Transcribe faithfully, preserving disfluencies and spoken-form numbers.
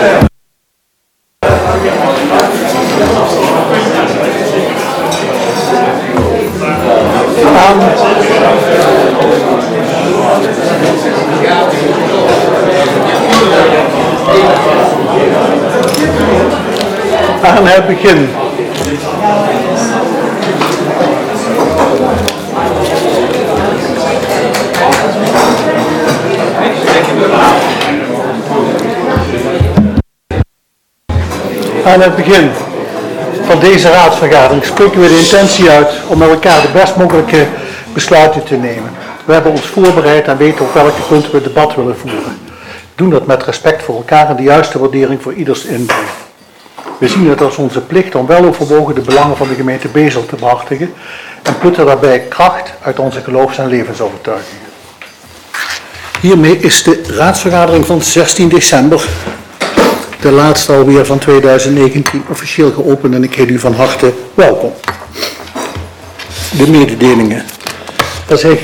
Aan het begin. Aan het begin van deze raadsvergadering spreken we de intentie uit om met elkaar de best mogelijke besluiten te nemen. We hebben ons voorbereid en weten op welke punten we het debat willen voeren. We doen dat met respect voor elkaar en de juiste waardering voor ieders inbreng. We zien het als onze plicht om wel overwogen de belangen van de gemeente Bezel te behartigen en putten daarbij kracht uit onze geloofs- en levensovertuigingen. Hiermee is de raadsvergadering van zestien december, de laatste alweer van tweeduizend negentien, officieel geopend en ik heet u van harte welkom. De mededelingen. Er zijn